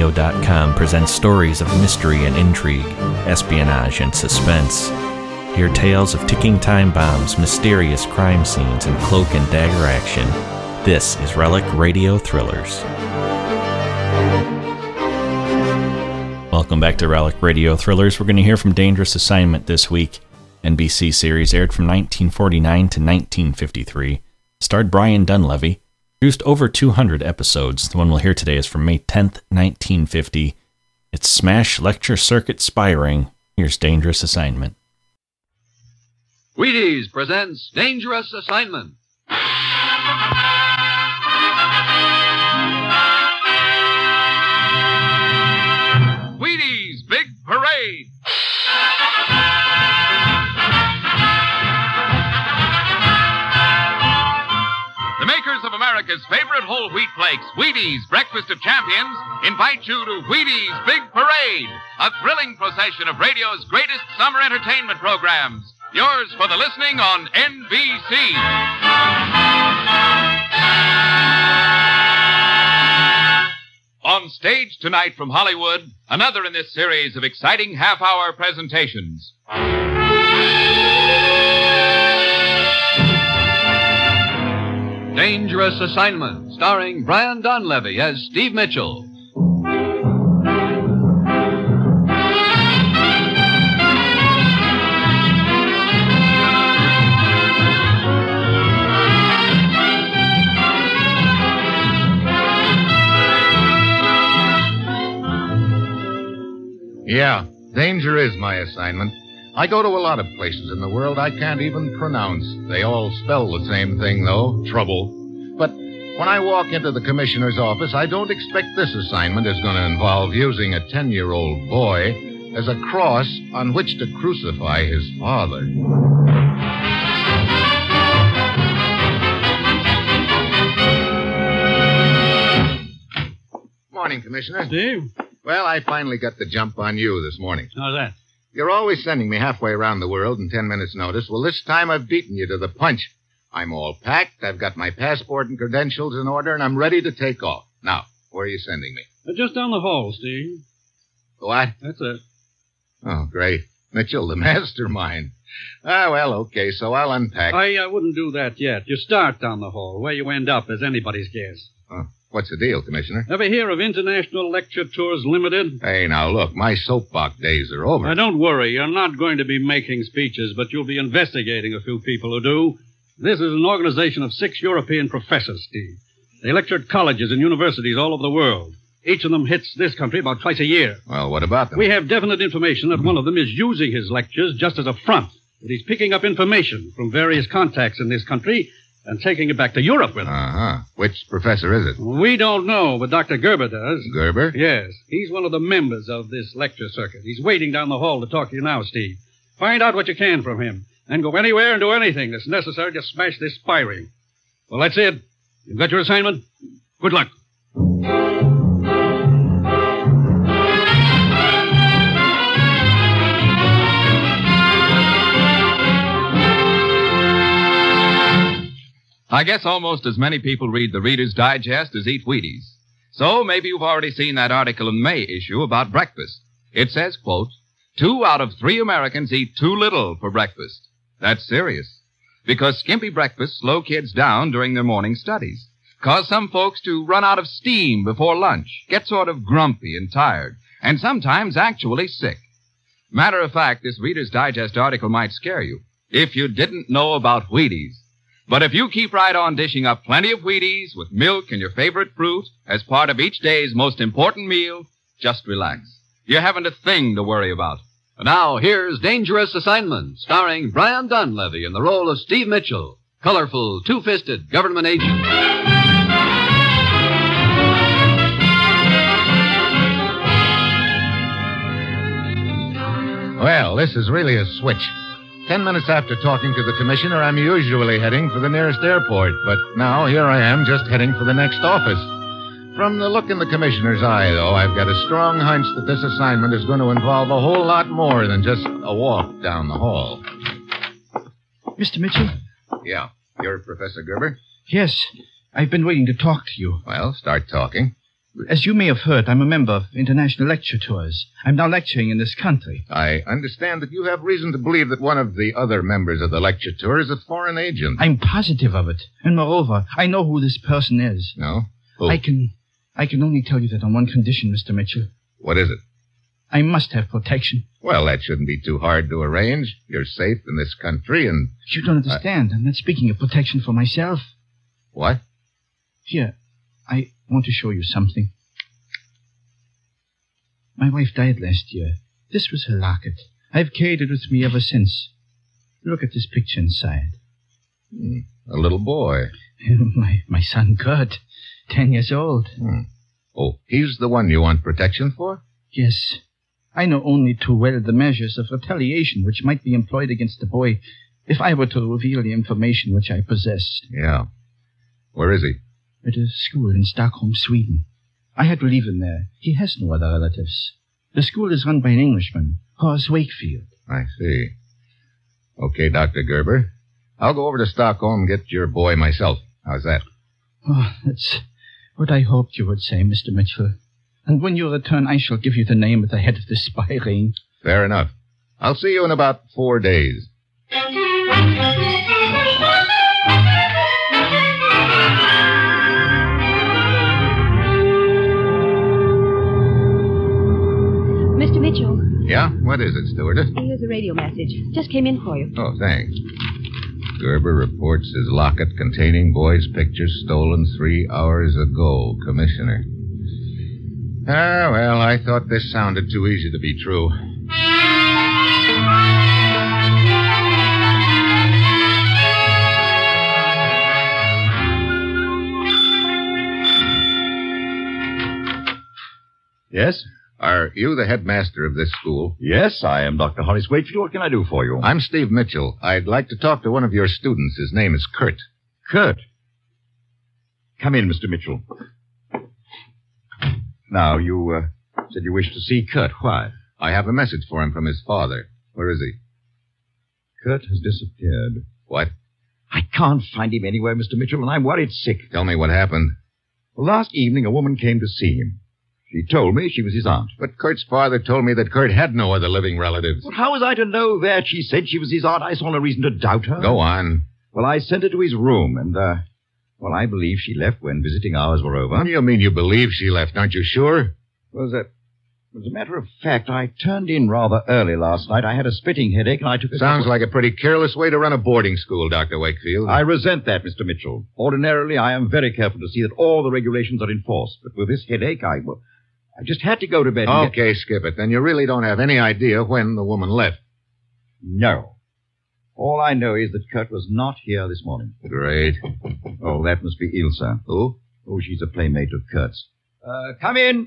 RelecRadio.com presents stories of mystery and intrigue, espionage and suspense. Hear tales of ticking time bombs, mysterious crime scenes, and cloak and dagger action. This is Relic Radio Thrillers. Welcome back to Relic Radio Thrillers. We're going to hear from Dangerous Assignment this week. NBC series aired from 1949 to 1953. Starred Brian Dunleavy. Produced over 200 episodes. The one we'll hear today is from May 10th, 1950. It's Smash Lecture Circuit Spyring. Here's Dangerous Assignment. Wheaties presents Dangerous Assignment. Wheaties Big Parade. The makers of America's favorite whole wheat flakes, Wheaties Breakfast of Champions, invite you to Wheaties Big Parade, a thrilling procession of radio's greatest summer entertainment programs. Yours for the listening on NBC. On stage tonight from Hollywood, another in this series of exciting half-hour presentations. Dangerous Assignment, starring Brian Donlevy as Steve Mitchell. Yeah, danger is my assignment. I go to a lot of places in the world I can't even pronounce. They all spell the same thing, though, trouble. But when I walk into the commissioner's office, I don't expect this assignment is going to involve using a 10-year-old boy as a cross on which to crucify his father. Morning, Commissioner. Steve? Well, I finally got the jump on you this morning. How's that? You're always sending me halfway around the world in 10 minutes' notice. Well, this time I've beaten you to the punch. I'm all packed, I've got my passport and credentials in order, and I'm ready to take off. Now, where are you sending me? Just down the hall, Steve. What? That's it. Oh, great. Mitchell, the mastermind. Well, okay, so I'll unpack. I wouldn't do that yet. You start down the hall. Where you end up is anybody's guess. What's the deal, Commissioner? Ever hear of International Lecture Tours Limited? Hey, now, look, my soapbox days are over. Now, don't worry. You're not going to be making speeches, but you'll be investigating a few people who do. This is an organization of 6 European professors, Steve. They lecture at colleges and universities all over the world. Each of them hits this country about twice a year. Well, what about them? We have definite information that one of them is using his lectures just as a front. That he's picking up information from various contacts in this country and taking it back to Europe with him. Uh-huh. Which professor is it? We don't know, but Dr. Gerber does. Gerber? Yes. He's one of the members of this lecture circuit. He's waiting down the hall to talk to you now, Steve. Find out what you can from him, and go anywhere and do anything that's necessary to smash this spyring. Well, that's it. You've got your assignment. Good luck. I guess almost as many people read the Reader's Digest as eat Wheaties. So maybe you've already seen that article in the May issue about breakfast. It says, quote, 2 out of 3 Americans eat too little for breakfast. That's serious. Because skimpy breakfasts slow kids down during their morning studies. Cause some folks to run out of steam before lunch, get sort of grumpy and tired, and sometimes actually sick. Matter of fact, this Reader's Digest article might scare you if you didn't know about Wheaties. But if you keep right on dishing up plenty of Wheaties with milk and your favorite fruit as part of each day's most important meal, just relax. You haven't a thing to worry about. Now, here's Dangerous Assignment, starring Brian Donlevy in the role of Steve Mitchell, colorful, two-fisted government agent. Well, this is really a switch. 10 minutes after talking to the commissioner, I'm usually heading for the nearest airport. But now, here I am, just heading for the next office. From the look in the commissioner's eye, though, I've got a strong hunch that this assignment is going to involve a whole lot more than just a walk down the hall. Mr. Mitchell? Yeah. You're Professor Gerber? Yes. I've been waiting to talk to you. Well, start talking. As you may have heard, I'm a member of international lecture tours. I'm now lecturing in this country. I understand that you have reason to believe that one of the other members of the lecture tour is a foreign agent. I'm positive of it. And moreover, I know who this person is. No? Who? I can only tell you that on one condition, Mr. Mitchell. What is it? I must have protection. Well, that shouldn't be too hard to arrange. You're safe in this country and... You don't understand. I'm not speaking of protection for myself. What? Here, I want to show you something. My wife died last year. This was her locket. I've carried it with me ever since. Look at this picture inside. A little boy. My son Kurt, 10 years old. Oh, he's the one you want protection for? Yes. I know only too well the measures of retaliation which might be employed against the boy if I were to reveal the information which I possess. Yeah. Where is he? At a school in Stockholm, Sweden. I had to leave him there. He has no other relatives. The school is run by an Englishman, Horace Wakefield. I see. Okay, Dr. Gerber. I'll go over to Stockholm and get your boy myself. How's that? Oh, that's what I hoped you would say, Mr. Mitchell. And when you return, I shall give you the name at the head of the spy ring. Fair enough. I'll see you in about 4 days. Mr. Mitchell, Yeah? What is it, stewardess? here's a radio message. Just came in for you. Oh, thanks. Gerber reports his locket containing boy's pictures stolen 3 hours ago, Commissioner. Ah, well, I thought this sounded too easy to be true. Yes? Are you the headmaster of this school? Yes, I am Dr. Horace Wakefield. What can I do for you? I'm Steve Mitchell. I'd like to talk to one of your students. His name is Kurt. Kurt. Come in, Mr. Mitchell. Now, you said you wished to see Kurt. Why? I have a message for him from his father. Where is he? Kurt has disappeared. What? I can't find him anywhere, Mr. Mitchell, and I'm worried sick. Tell me what happened. Well, last evening, a woman came to see him. She told me she was his aunt. But Kurt's father told me that Kurt had no other living relatives. Well, how was I to know that? She said she was his aunt. I saw no reason to doubt her. Go on. Well, I sent her to his room, and, I believe she left when visiting hours were over. What do you mean you believe she left? Aren't you sure? Well, as a matter of fact, I turned in rather early last night. I had a splitting headache, and I took a... Sounds like a pretty careless way to run a boarding school, Dr. Wakefield. I resent that, Mr. Mitchell. Ordinarily, I am very careful to see that all the regulations are enforced. But with this headache, I just had to go to bed. Okay, skip it. Then you really don't have any idea when the woman left. No. All I know is that Kurt was not here this morning. Great. Oh, that must be Ilsa. Who? Oh, she's a playmate of Kurt's. Come in.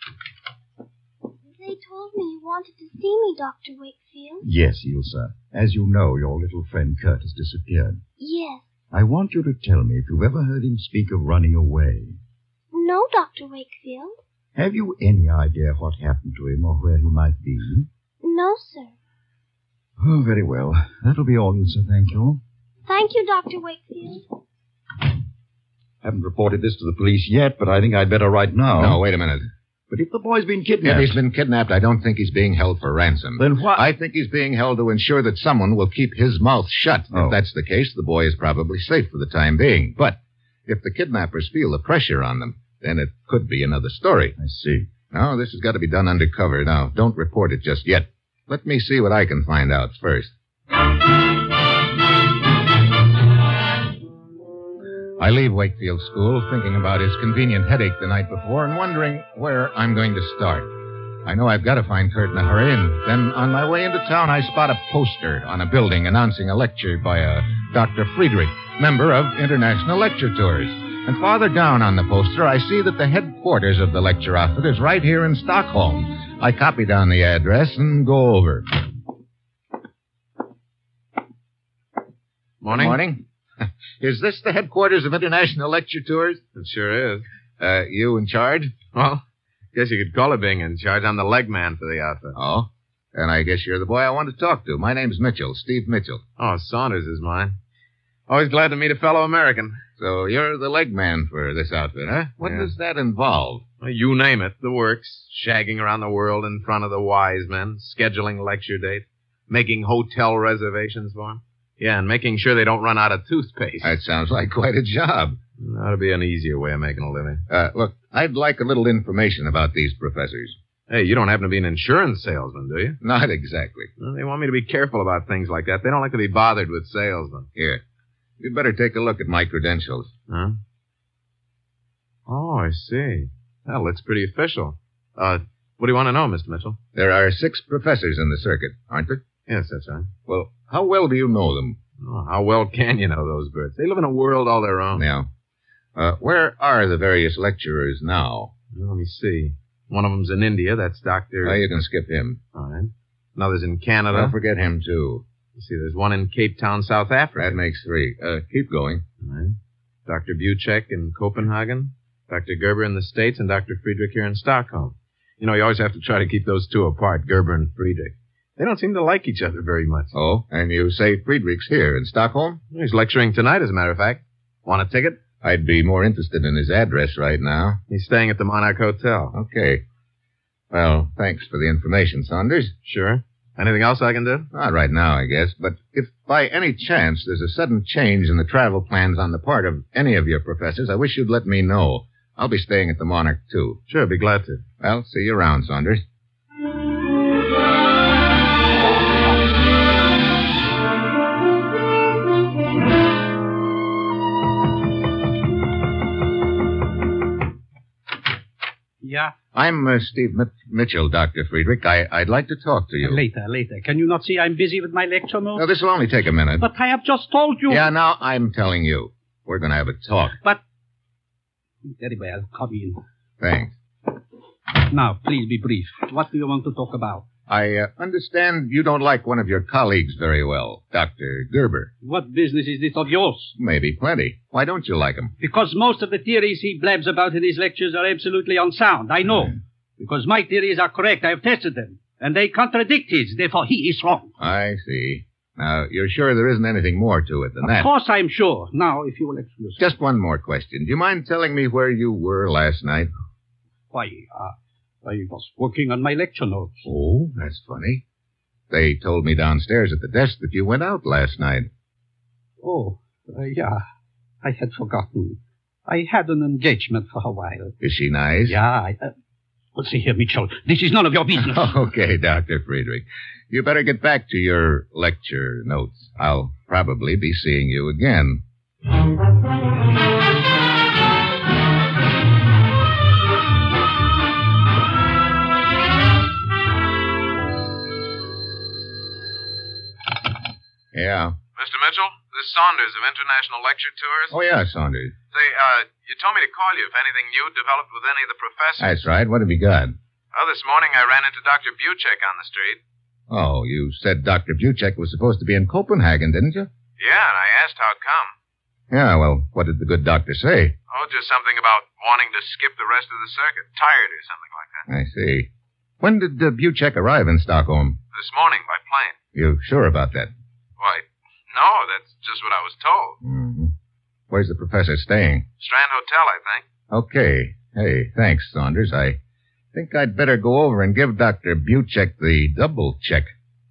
They told me you wanted to see me, Dr. Wakefield. Yes, Ilsa. As you know, your little friend Kurt has disappeared. Yes. I want you to tell me if you've ever heard him speak of running away. No, Dr. Wakefield. Have you any idea what happened to him or where he might be? No, sir. Oh, very well. That'll be all, Ilsa. Thank you. Thank you, Dr. Wakefield. Haven't reported this to the police yet, but I think I'd better right now. No, wait a minute. But if the boy's been kidnapped... If he's been kidnapped, I don't think he's being held for ransom. Then what... I think he's being held to ensure that someone will keep his mouth shut. Oh. If that's the case, the boy is probably safe for the time being. But if the kidnappers feel the pressure on them, then it could be another story. I see. No, this has got to be done undercover. Now, don't report it just yet. Let me see what I can find out first. I leave Wakefield School thinking about his convenient headache the night before and wondering where I'm going to start. I know I've got to find Kurt in a hurry, and then on my way into town, I spot a poster on a building announcing a lecture by a Dr. Friedrich, member of International Lecture Tours. And farther down on the poster, I see that the headquarters of the lecture outfit is right here in Stockholm. I copy down the address and go over. Morning. Morning. Is this the headquarters of International Lecture Tours? It sure is. You in charge? Well, guess you could call it being in charge. I'm the leg man for the outfit. Oh? And I guess you're the boy I want to talk to. My name's Mitchell, Steve Mitchell. Oh, Saunders is mine. Always glad to meet a fellow American. So you're the leg man for this outfit, huh? What Yeah. does that involve? Well, you name it, the works. Shagging around the world in front of the wise men, scheduling lecture dates, making hotel reservations for them. Yeah, and making sure they don't run out of toothpaste. That sounds like quite a job. That'll be an easier way of making a living. Look, I'd like a little information about these professors. Hey, you don't happen to be an insurance salesman, do you? Not exactly. Well, they want me to be careful about things like that. They don't like to be bothered with salesmen. Here, you'd better take a look at my credentials. Huh? Oh, I see. That looks pretty official. What do you want to know, Mr. Mitchell? There are 6 professors in the circuit, aren't there? Yes, that's right. Well, how well do you know them? Oh, how well can you know those birds? They live in a world all their own. Yeah. Where are the various lecturers now? Well, let me see. One of them's in India. That's Dr. Oh, you can skip him. All right. Another's in Canada. Don't forget him, too. You see, there's one in Cape Town, South Africa. That makes 3. Keep going. All right. Dr. Buchek in Copenhagen, Dr. Gerber in the States, and Dr. Friedrich here in Stockholm. You know, you always have to try to keep those two apart, Gerber and Friedrich. They don't seem to like each other very much. Oh, and you say Friedrich's here in Stockholm? He's lecturing tonight, as a matter of fact. Want a ticket? I'd be more interested in his address right now. He's staying at the Monarch Hotel. Okay. Well, thanks for the information, Saunders. Sure. Anything else I can do? Not right now, I guess. But if by any chance there's a sudden change in the travel plans on the part of any of your professors, I wish you'd let me know. I'll be staying at the Monarch, too. Sure, be glad to. Well, see you around, Saunders. Yeah? I'm Steve Mitchell, Dr. Friedrich. I'd like to talk to you. Later. Can you not see I'm busy with my lecture notes? No, this will only take a minute. But I have just told you. Yeah, now I'm telling you. We're going to have a talk. But... Very well. Come in. Thanks. Now, please be brief. What do you want to talk about? I understand you don't like one of your colleagues very well, Dr. Gerber. What business is this of yours? Maybe plenty. Why don't you like him? Because most of the theories he blabs about in his lectures are absolutely unsound. I know. Because my theories are correct. I have tested them. And they contradict his. Therefore, he is wrong. I see. Now, you're sure there isn't anything more to it than that? Of course I'm sure. Now, if you will excuse me. Just one more question. Do you mind telling me where you were last night? Why, I was working on my lecture notes. Oh, that's funny. They told me downstairs at the desk that you went out last night. Oh, yeah. I had forgotten. I had an engagement for a while. Is she nice? Yeah, Well, see here, Mitchell. This is none of your business. Okay, Dr. Friedrich. You better get back to your lecture notes. I'll probably be seeing you again. Yeah. Mr. Mitchell, this is Saunders of International Lecture Tours. Oh, yeah, Saunders. Say, you told me to call you if anything new developed with any of the professors. That's right. What have you got? Oh, this morning I ran into Dr. Buchek on the street. Oh, you said Dr. Buchek was supposed to be in Copenhagen, didn't you? Yeah, and I asked how come. Yeah, well, what did the good doctor say? Oh, just something about wanting to skip the rest of the circuit. Tired or something like that. I see. When did Buchek arrive in Stockholm? This morning by plane. You sure about that? Why, no, that's just what I was told. Mm-hmm. Where's the professor staying? Strand Hotel, I think. Okay. Hey, thanks, Saunders. I think I'd better go over and give Dr. Buchek the double check.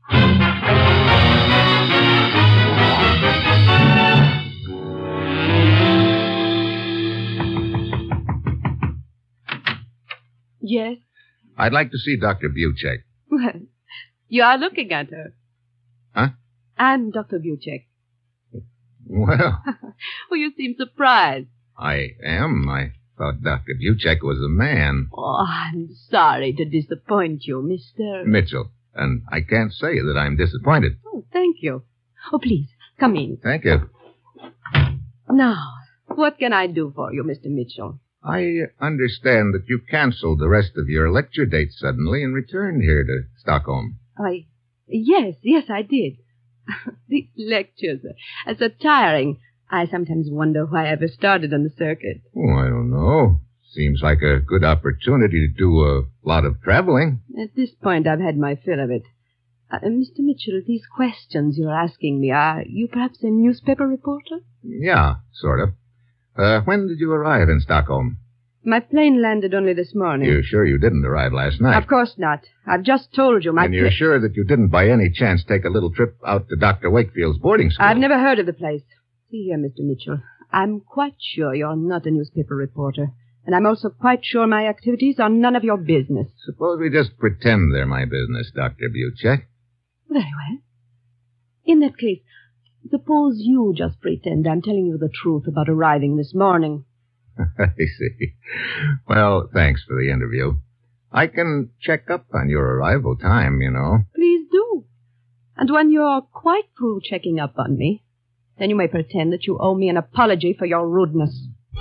Yes? I'd like to see Dr. Buchek. Well, you are looking at her. Huh? I'm Dr. Buchek. Well, Oh, you seem surprised. I am. I thought Dr. Buchek was a man. Oh, I'm sorry to disappoint you, Mr. Mitchell. And I can't say that I'm disappointed. Oh, thank you. Oh, please, come in. Thank you. Now, what can I do for you, Mr. Mitchell? I understand that you canceled the rest of your lecture dates suddenly and returned here to Stockholm. Yes, I did. These lectures are so tiring. I sometimes wonder why I ever started on the circuit. Oh, I don't know. Seems like a good opportunity to do a lot of traveling. At this point, I've had my fill of it. Mr. Mitchell, these questions you're asking me, are you perhaps a newspaper reporter? Yeah, sort of. When did you arrive in Stockholm? My plane landed only this morning. You're sure you didn't arrive last night? Of course not. I've just told you my And you're sure that you didn't by any chance take a little trip out to Dr. Wakefield's boarding school? I've never heard of the place. See here, Mr. Mitchell, I'm quite sure you're not a newspaper reporter. And I'm also quite sure my activities are none of your business. Suppose we just pretend they're my business, Dr. Buchek. Very well. In that case, suppose you just pretend I'm telling you the truth about arriving this morning. I see. Well, thanks for the interview. I can check up on your arrival time, you know. Please do. And when you're quite through checking up on me, then you may pretend that you owe me an apology for your rudeness.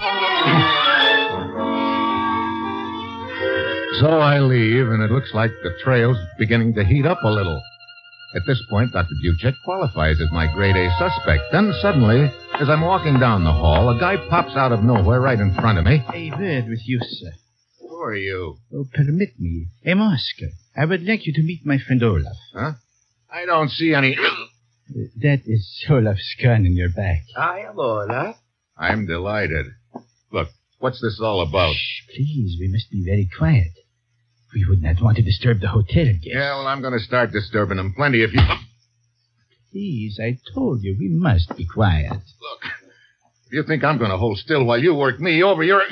So I leave, and it looks like the trail's beginning to heat up a little. At this point, Dr. Buchek qualifies as my grade A suspect. Then suddenly, as I'm walking down the hall, a guy pops out of nowhere right in front of me. A word with you, sir. Who are you? Oh, permit me. I'm Oscar. I would like you to meet my friend Olaf. Huh? I don't see any... That is Olaf's gun in your back. I am Olaf. I'm delighted. Look, what's this all about? Shh, please, we must be very quiet. We would not want to disturb the hotel guests. Yeah, well, I'm going to start disturbing them plenty if you... Please, I told you, we must be quiet. Look, if you think I'm going to hold still while you work me over, you're...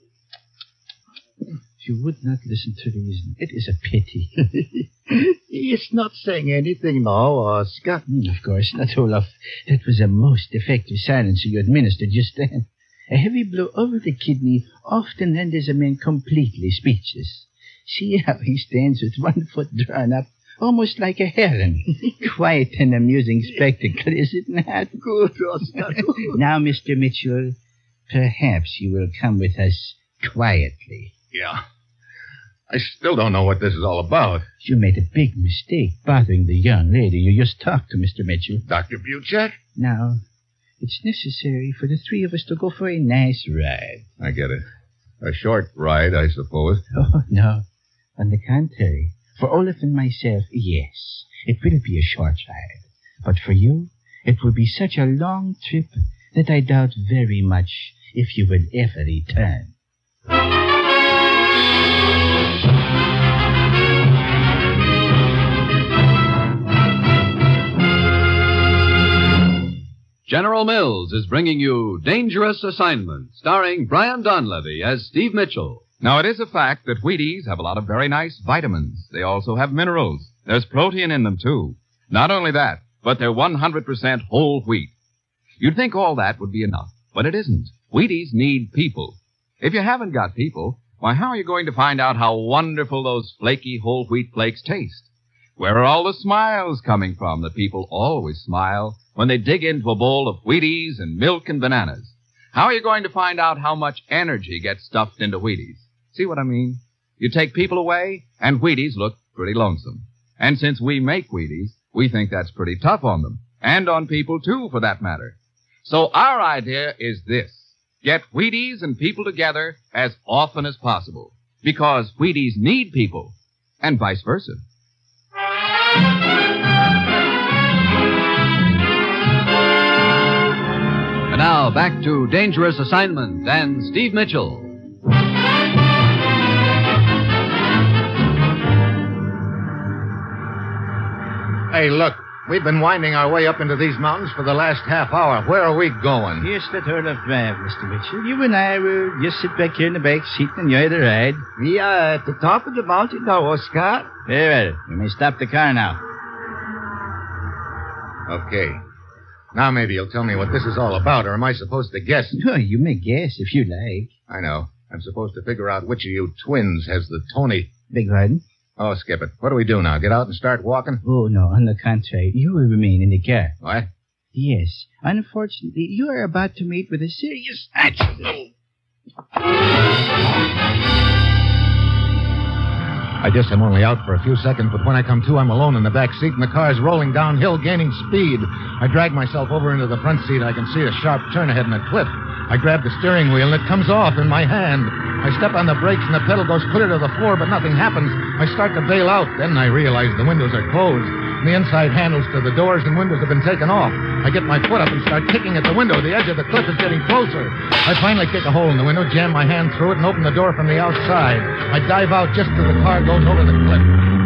You would not listen to reason. It is a pity. He is not saying anything now, Oscar. Of course not, Olaf. That was a most effective silencer you administered just then. A heavy blow over the kidney often renders a man completely speechless. See how he stands with one foot drawn up, almost like a heron. Quite an amusing spectacle, is it not? Good, Oscar. Now, Mr. Mitchell, perhaps you will come with us quietly. Yeah. I still don't know what this is all about. You made a big mistake bothering the young lady you just talked to, Mr. Mitchell. Dr. Buchek? Now, it's necessary for the three of us to go for a nice ride. I get it. A short ride, I suppose. Oh, no. On the contrary, for Olaf and myself, yes, it will be a short ride. But for you, it will be such a long trip that I doubt very much if you will ever return. General Mills is bringing you Dangerous Assignment, starring Brian Donlevy as Steve Mitchell. Now, it is a fact that Wheaties have a lot of very nice vitamins. They also have minerals. There's protein in them, too. Not only that, but they're 100% whole wheat. You'd think all that would be enough, but it isn't. Wheaties need people. If you haven't got people, why, how are you going to find out how wonderful those flaky whole wheat flakes taste? Where are all the smiles coming from that people always smile when they dig into a bowl of Wheaties and milk and bananas? How are you going to find out how much energy gets stuffed into Wheaties? See what I mean? You take people away, and Wheaties look pretty lonesome. And since we make Wheaties, we think that's pretty tough on them. And on people, too, for that matter. So our idea is this. Get Wheaties and people together as often as possible. Because Wheaties need people, and vice versa. And now, back to Dangerous Assignment and Steve Mitchell. Hey, look. We've been winding our way up into these mountains for the last half hour. Where are we going? Yes, let Olaf drive, Mr. Mitchell. You and I will just sit back here in the back seat and enjoy the ride. We are at the top of the mountain now, Oscar. Very well. You may stop the car now. Okay. Now maybe you'll tell me what this is all about, or am I supposed to guess? No, you may guess if you like. I know. I'm supposed to figure out which of you twins has the Tony. Beg pardon? Oh, skip it. What do we do now? Get out and start walking? Oh, no. On the contrary, you will remain in the car. What? Yes. Unfortunately, you are about to meet with a serious accident. I guess I'm only out for a few seconds, but when I come to, I'm alone in the back seat, and the car's rolling downhill, gaining speed. I drag myself over into the front seat. I can see a sharp turn ahead and a cliff. I grab the steering wheel, and it comes off in my hand. I step on the brakes, and the pedal goes clear to the floor, but nothing happens. I start to bail out. Then I realize the windows are closed. and the inside handles to the doors and windows have been taken off. I get my foot up and start kicking at the window. The edge of the cliff is getting closer. I finally kick a hole in the window, jam my hand through it, and open the door from the outside. I dive out just as the car goes over the cliff.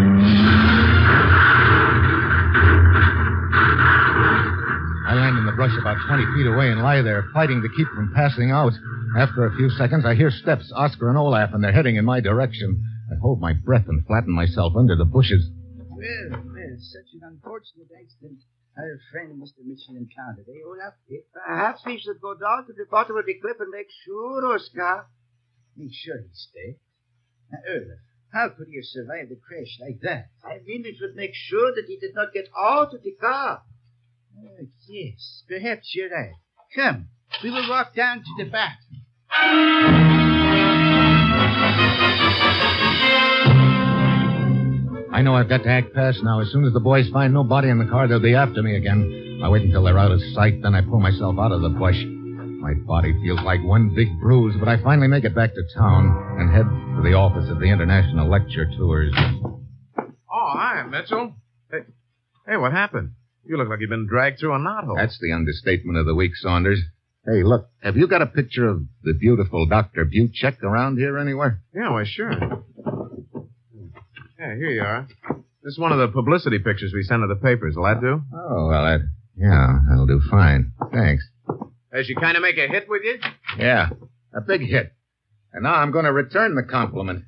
I land in the brush about 20 feet away and lie there, fighting to keep from passing out. After a few seconds, I hear steps, Oscar and Olaf, and they're heading in my direction. I hold my breath and flatten myself under the bushes. Well, such an unfortunate accident our friend Mr. Mitchell encountered, eh, Olaf? Perhaps we should go down to the bottom of the cliff and make sure, Oscar. Make sure he's dead. Now, Olaf, how could he have survived a crash like that? I mean, we should make sure that he did not get out of the car. Yes, perhaps you're right. Come, we will walk down to the back. I know I've got to act fast now. As soon as the boys find no body in the car, they'll be after me again. I wait until they're out of sight, then I pull myself out of the bush. My body feels like one big bruise, but I finally make it back to town and head for the office of the International Lecture Tours. Oh, hi, Mitchell. Hey, what happened? You look like you've been dragged through a knothole. That's the understatement of the week, Saunders. Hey, look, have you got a picture of the beautiful Dr. Buchek around here anywhere? Yeah, why, sure. Yeah, here you are. This is one of the publicity pictures we sent to the papers. Will that do? Oh, well, that'll do fine. Thanks. Does she kind of make a hit with you? Yeah, a big hit. And now I'm going to return the compliment.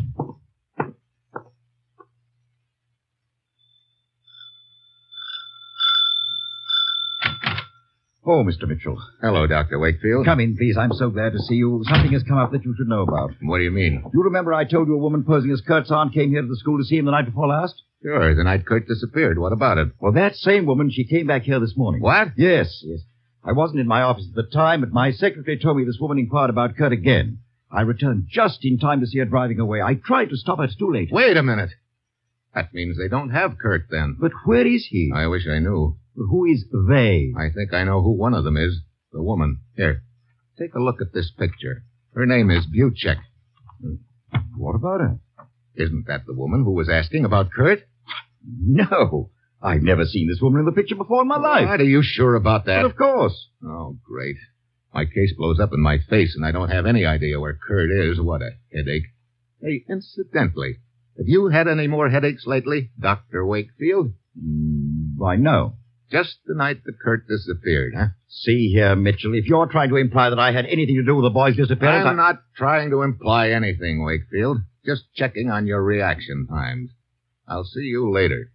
Oh, Mr. Mitchell. Hello, Dr. Wakefield. Come in, please. I'm so glad to see you. Something has come up that you should know about. What do you mean? You remember I told you a woman posing as Kurt's aunt came here to the school to see him the night before last? Sure, the night Kurt disappeared. What about it? Well, that same woman, she came back here this morning. What? Yes. I wasn't in my office at the time, but my secretary told me this woman inquired about Kurt again. I returned just in time to see her driving away. I tried to stop her. It's too late. Wait a minute. That means they don't have Kurt, then. But where is he? I wish I knew. But who is they? I think I know who one of them is. The woman. Here, take a look at this picture. Her name is Buchek. What about her? Isn't that the woman who was asking about Kurt? No. I've never seen this woman in the picture before in my life. What, are you sure about that? But of course. Oh, great. My case blows up in my face, and I don't have any idea where Kurt is. What a headache. Hey, incidentally, have you had any more headaches lately, Dr. Wakefield? Why, no. Just the night that Kurt disappeared, huh? See here, Mitchell, if you're trying to imply that I had anything to do with the boy's disappearance... I'm not trying to imply anything, Wakefield. Just checking on your reaction times. I'll see you later.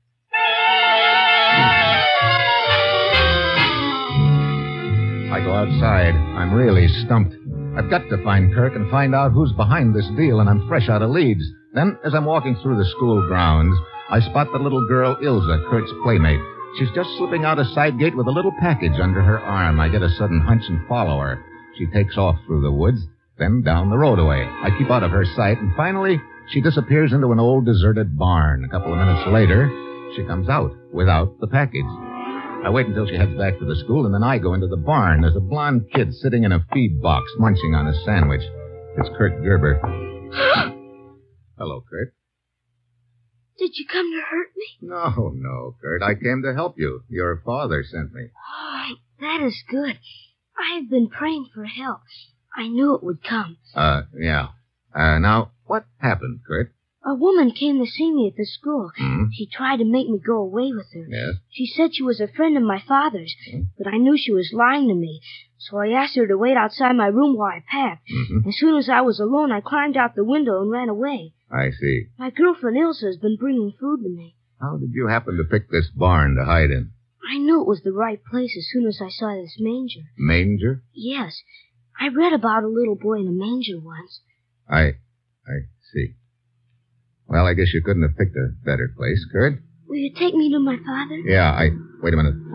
I go outside. I'm really stumped. I've got to find Kirk and find out who's behind this deal, and I'm fresh out of Leeds. Then, as I'm walking through the school grounds, I spot the little girl, Ilsa, Kurt's playmate. She's just slipping out a side gate with a little package under her arm. I get a sudden hunch and follow her. She takes off through the woods, then down the roadway. I keep out of her sight, and finally, she disappears into an old deserted barn. A couple of minutes later, she comes out without the package. I wait until she heads back to the school, and then I go into the barn. There's a blonde kid sitting in a feed box, munching on a sandwich. It's Kurt Gerber. Hello, Kurt. Did you come to hurt me? No, Kurt. I came to help you. Your father sent me. Oh, that is good. I have been praying for help. I knew it would come. Yeah. Now, what happened, Kurt? A woman came to see me at the school. Hmm? She tried to make me go away with her. Yes? She said she was a friend of my father's, but I knew she was lying to me. So I asked her to wait outside my room while I packed. Mm-hmm. As soon as I was alone, I climbed out the window and ran away. I see. My girlfriend Ilsa has been bringing food to me. How did you happen to pick this barn to hide in? I knew it was the right place as soon as I saw this manger. Manger? Yes. I read about a little boy in a manger once. I see. Well, I guess you couldn't have picked a better place, Kurt. Will you take me to my father? Yeah, Wait a minute.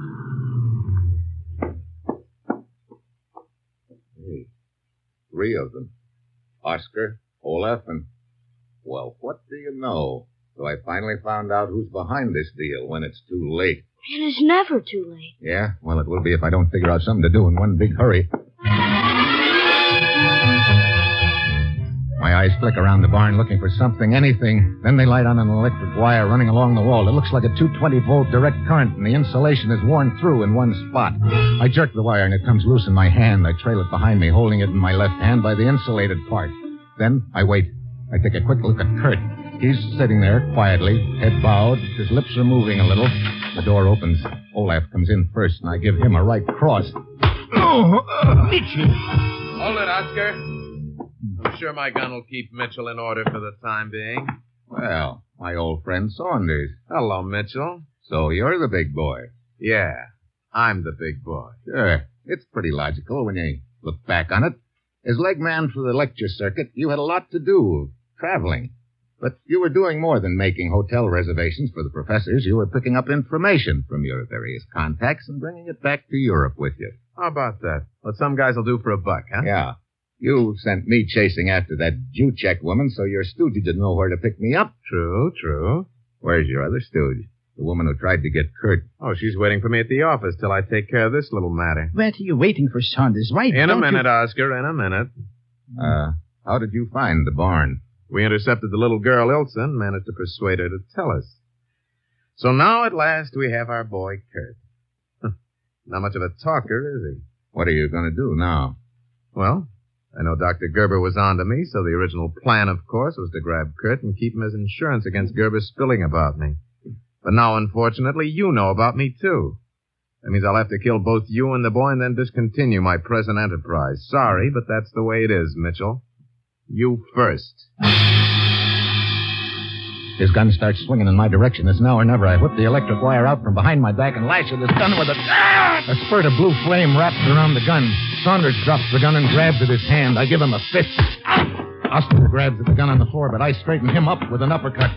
Hey, 3 of them. Oscar, Olaf, and... Well, what do you know? So I finally found out who's behind this deal when it's too late. It is never too late. Yeah? Well, it will be if I don't figure out something to do in one big hurry. My eyes flick around the barn looking for something, anything. Then they light on an electric wire running along the wall. It looks like a 220-volt direct current, and the insulation is worn through in one spot. I jerk the wire, and it comes loose in my hand. I trail it behind me, holding it in my left hand by the insulated part. Then I wait. I take a quick look at Kurt. He's sitting there quietly, head bowed. His lips are moving a little. The door opens. Olaf comes in first, and I give him a right cross. Oh, Mitchell! Hold it, Oscar. I'm sure my gun will keep Mitchell in order for the time being. Well, my old friend Saunders. Hello, Mitchell. So you're the big boy. Yeah, I'm the big boy. Sure. It's pretty logical when you look back on it. As leg man for the lecture circuit, you had a lot to do, traveling. But you were doing more than making hotel reservations for the professors. You were picking up information from your various contacts and bringing it back to Europe with you. How about that? What some guys will do for $1, huh? Yeah. You sent me chasing after that Jew-check woman so your stooge didn't know where to pick me up. True. Where's your other stooge? The woman who tried to get Kurt. Oh, she's waiting for me at the office till I take care of this little matter. What are you waiting for, Saunders? Why In a don't minute, you... Oscar, in a minute. How did you find the barn? We intercepted the little girl, Ilse, and managed to persuade her to tell us. So now, at last, we have our boy, Kurt. Not much of a talker, is he? What are you going to do now? Well, I know Dr. Gerber was on to me, so the original plan, of course, was to grab Kurt and keep him as insurance against Gerber spilling about me. But now, unfortunately, you know about me, too. That means I'll have to kill both you and the boy and then discontinue my present enterprise. Sorry, but that's the way it is, Mitchell. You first. His gun starts swinging in my direction. It's now or never. I whip the electric wire out from behind my back and lash at his gun with a spurt of blue flame wraps around the gun. Saunders drops the gun and grabs at his hand. I give him a fist. Oscar grabs at the gun on the floor, but I straighten him up with an uppercut.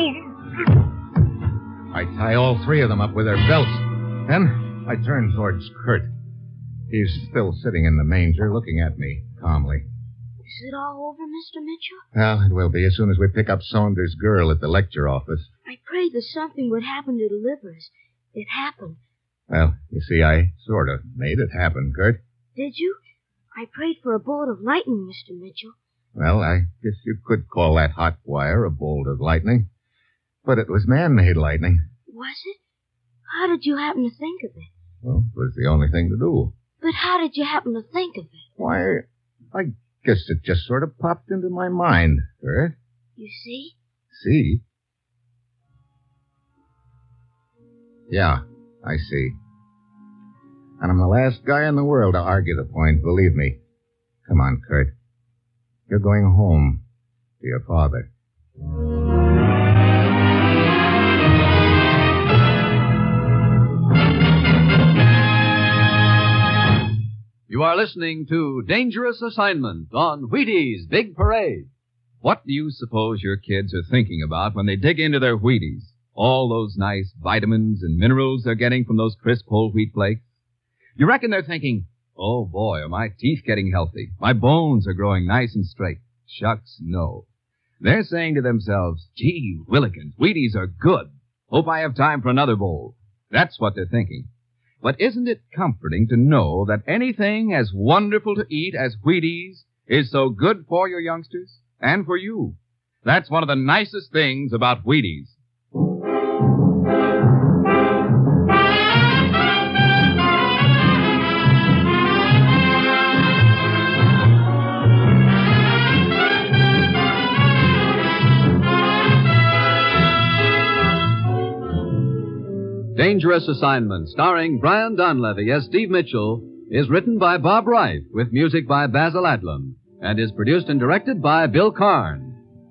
I tie all three of them up with their belts. Then I turn towards Kurt. He's still sitting in the manger, looking at me calmly. Is it all over, Mr. Mitchell? Well, it will be as soon as we pick up Saunders' girl at the lecture office. I prayed that something would happen to the livers. It happened. Well, you see, I sort of made it happen, Kurt. Did you? I prayed for a bolt of lightning, Mr. Mitchell. Well, I guess you could call that hot wire a bolt of lightning. But it was man-made lightning. Was it? How did you happen to think of it? Well, it was the only thing to do. But how did you happen to think of it? Why, I guess it just sort of popped into my mind, Kurt. You see? See? Yeah, I see. And I'm the last guy in the world to argue the point, believe me. Come on, Kurt. You're going home to your father. You are listening to Dangerous Assignment on Wheaties Big Parade. What do you suppose your kids are thinking about when they dig into their Wheaties? All those nice vitamins and minerals they're getting from those crisp whole wheat flakes? You reckon they're thinking, oh boy, are my teeth getting healthy? My bones are growing nice and straight. Shucks, no. They're saying to themselves, gee, Willikins, Wheaties are good. Hope I have time for another bowl. That's what they're thinking. But isn't it comforting to know that anything as wonderful to eat as Wheaties is so good for your youngsters and for you? That's one of the nicest things about Wheaties. Dangerous Assignment, starring Brian Donlevy as Steve Mitchell, is written by Bob Reif with music by Basil Adlam and is produced and directed by Bill Karn.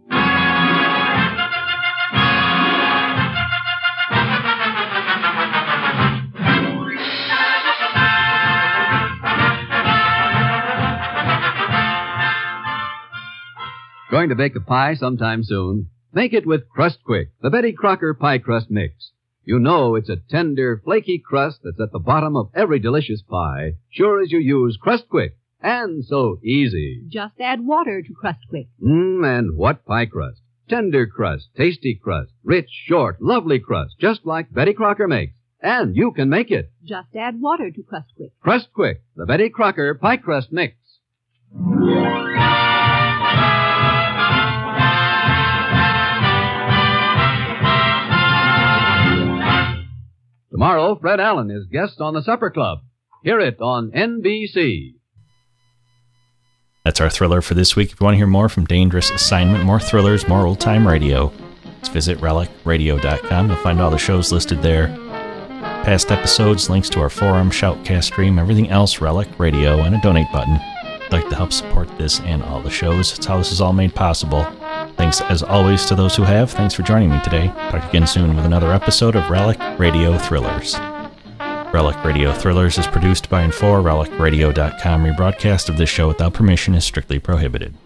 Going to bake a pie sometime soon? Make it with Crust Quick, the Betty Crocker pie crust mix. You know it's a tender, flaky crust that's at the bottom of every delicious pie, sure as you use Crust Quick. And so easy. Just add water to Crust Quick. And what pie crust? Tender crust, tasty crust, rich, short, lovely crust, just like Betty Crocker makes. And you can make it. Just add water to Crust Quick. Crust Quick, the Betty Crocker pie crust mix. Tomorrow, Fred Allen is guest on the Supper Club. Hear it on NBC. That's our thriller for this week. If you want to hear more from Dangerous Assignment, more thrillers, more old-time radio, let's visit relicradio.com. You'll find all the shows listed there. Past episodes, links to our forum, Shoutcast stream, everything else, Relic Radio, and a donate button. If you'd like to help support this and all the shows, it's how this is all made possible. Thanks, as always, to those who have. Thanks for joining me today. Talk again soon with another episode of Relic Radio Thrillers. Relic Radio Thrillers is produced by and for relicradio.com. Rebroadcast of this show without permission is strictly prohibited.